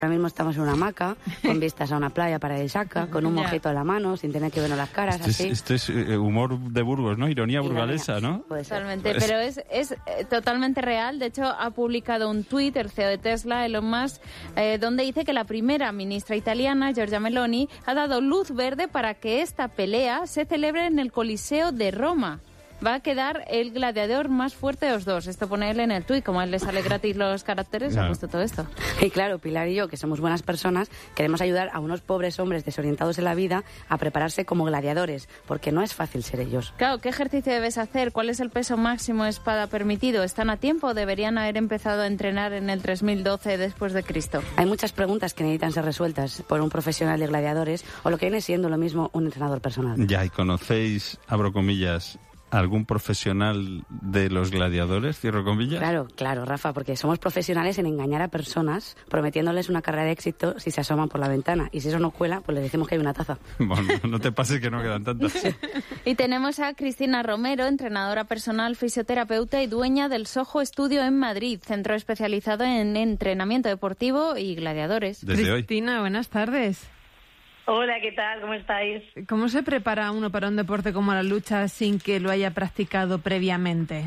Ahora mismo estamos en una hamaca, con vistas a una playa paradisíaca, con un mojito en la mano, sin tener que vernos las caras, así. Esto es humor de Burgos, ¿no? Ironía burgalesa, ¿no? Totalmente, pero es totalmente real. De hecho, ha publicado un tuit, el CEO de Tesla, Elon Musk, donde dice que la primera ministra italiana, Giorgia Meloni, ha dado luz verde para que esta pelea se celebre en el Coliseo de Roma. Va a quedar el gladiador más fuerte de los dos. Esto pone él en el tuit. Como a él le sale gratis los caracteres, claro. Ha puesto todo esto. Y claro, Pilar y yo, que somos buenas personas, queremos ayudar a unos pobres hombres desorientados en la vida a prepararse como gladiadores, porque no es fácil ser ellos. Claro, ¿qué ejercicio debes hacer? ¿Cuál es el peso máximo de espada permitido? ¿Están a tiempo o deberían haber empezado a entrenar en el 3012 después de Cristo? Hay muchas preguntas que necesitan ser resueltas por un profesional de gladiadores, o lo que viene siendo lo mismo un entrenador personal. Ya, y conocéis, abro comillas, ¿algún profesional de los gladiadores, cierro comillas? Claro, Rafa, porque somos profesionales en engañar a personas prometiéndoles una carrera de éxito si se asoman por la ventana. Y si eso no cuela, pues les decimos que hay una taza. Bueno, no te pases que no quedan tantas. Y tenemos a Cristina Romero, entrenadora personal, fisioterapeuta y dueña del Soho Studio en Madrid, centro especializado en entrenamiento deportivo y gladiadores. Desde Cristina, buenas tardes. Hola, ¿qué tal? ¿Cómo estáis? ¿Cómo se prepara uno para un deporte como la lucha sin que lo haya practicado previamente?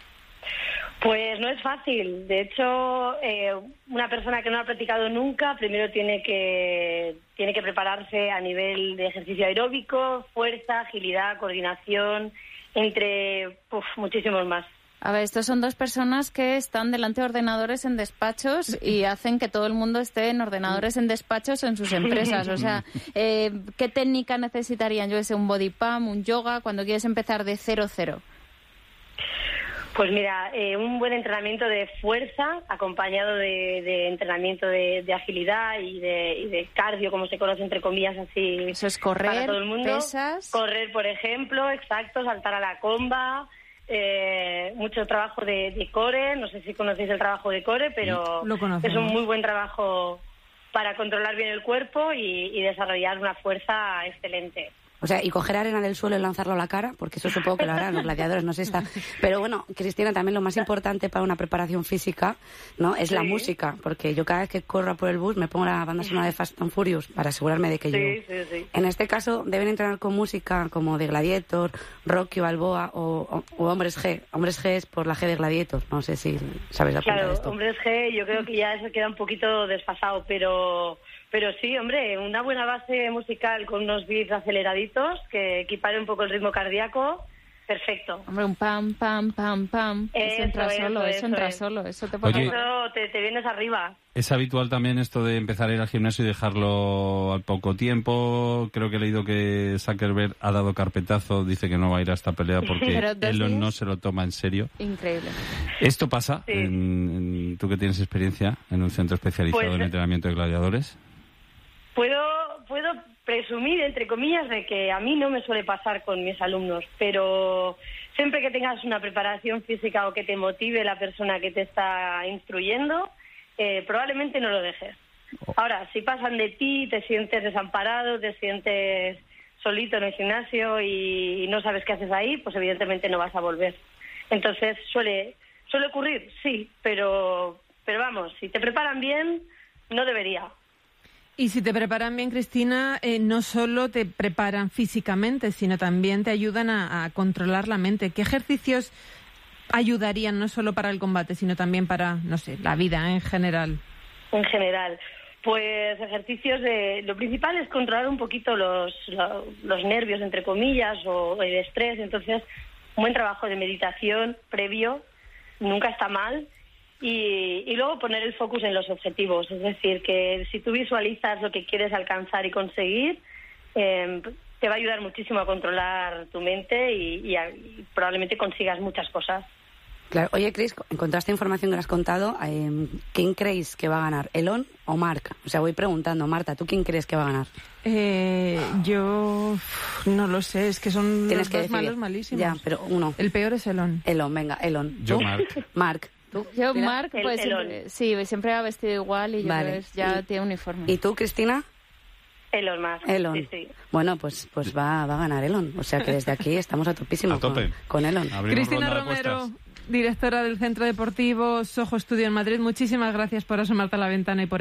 Pues no es fácil. De hecho, una persona que no ha practicado nunca, primero tiene que prepararse a nivel de ejercicio aeróbico, fuerza, agilidad, coordinación, entre muchísimos más. A ver, estos son dos personas que están delante de ordenadores en despachos y hacen que todo el mundo esté en ordenadores en despachos en sus empresas. O sea, ¿qué técnica necesitarían? Yo sé, un body pump, un yoga, cuando quieres empezar de 0-0. Pues mira, un buen entrenamiento de fuerza acompañado de entrenamiento de agilidad y de cardio, como se conoce entre comillas así. Eso es correr, para todo el mundo. pesas. Correr, por ejemplo, exacto, saltar a la comba. Mucho trabajo de core, no sé si conocéis el trabajo de core, pero es un muy buen trabajo para controlar bien el cuerpo y desarrollar una fuerza excelente. O sea, y coger arena del suelo y lanzarlo a la cara, porque eso supongo que lo harán los gladiadores, no sé está. Pero bueno, Cristina, también lo más importante para una preparación física, ¿no? Es la música, porque yo cada vez que corro por el bus me pongo la banda sonora de Fast and Furious para asegurarme de que yo... Sí. En este caso, deben entrenar con música como de Gladiator, Rocky Balboa o Hombres G. Hombres G es por la G de Gladiator, no sé si sabes la cuenta de esto. Claro, Hombres G yo creo que ya eso queda un poquito desfasado, pero sí, hombre, una buena base musical con unos beats aceleraditos que equipare un poco el ritmo cardíaco, perfecto. Hombre, un pam, pam, pam, pam. Eso entra solo. Eso te pone... Eso te vienes arriba. ¿Es habitual también esto de empezar a ir al gimnasio y dejarlo al poco tiempo? Creo que he leído que Zuckerberg ha dado carpetazo, dice que no va a ir a esta pelea porque Elon no se lo toma en serio. Increíble. ¿Esto pasa, Sí. tú que tienes experiencia en un centro especializado en entrenamiento de gladiadores? Puedo presumir, entre comillas, de que a mí no me suele pasar con mis alumnos, pero siempre que tengas una preparación física o que te motive la persona que te está instruyendo, probablemente no lo dejes. Ahora, si pasan de ti, te sientes desamparado, te sientes solito en el gimnasio y no sabes qué haces ahí, pues evidentemente no vas a volver. Entonces, suele ocurrir, sí, pero vamos, si te preparan bien, no debería. Y si te preparan bien, Cristina, no solo te preparan físicamente, sino también te ayudan a controlar la mente. ¿Qué ejercicios ayudarían no solo para el combate, sino también para, no sé, la vida en general? En general, pues ejercicios lo principal es controlar un poquito los nervios, entre comillas, o el estrés. Entonces, un buen trabajo de meditación previo nunca está mal. Y luego poner el focus en los objetivos, es decir, que si tú visualizas lo que quieres alcanzar y conseguir, te va a ayudar muchísimo a controlar tu mente y probablemente consigas muchas cosas. Claro. Oye, Cris, con toda esta información que has contado, ¿quién creéis que va a ganar, Elon o Mark? O sea, voy preguntando, Marta, ¿tú quién crees que va a ganar? Yo no lo sé, es que son Tienes los que dos decidir. malos malísimos. Ya, pero uno. El peor es Elon. Elon, venga, Elon. Yo, ¿Tú? Mark. Mark. ¿Tú? Yo, Mira. Mark, pues siempre va vestido igual y Vale. ya tiene uniforme. ¿Y tú, Cristina? Elon Musk. Elon. Sí. Bueno, pues va a ganar Elon. O sea que desde aquí estamos a topísimo A tope. con Elon. Abrimos Cristina ronda de Romero, apuestas. directora del Centro Deportivo Soho Studio en Madrid, muchísimas gracias por asomarte a la ventana y por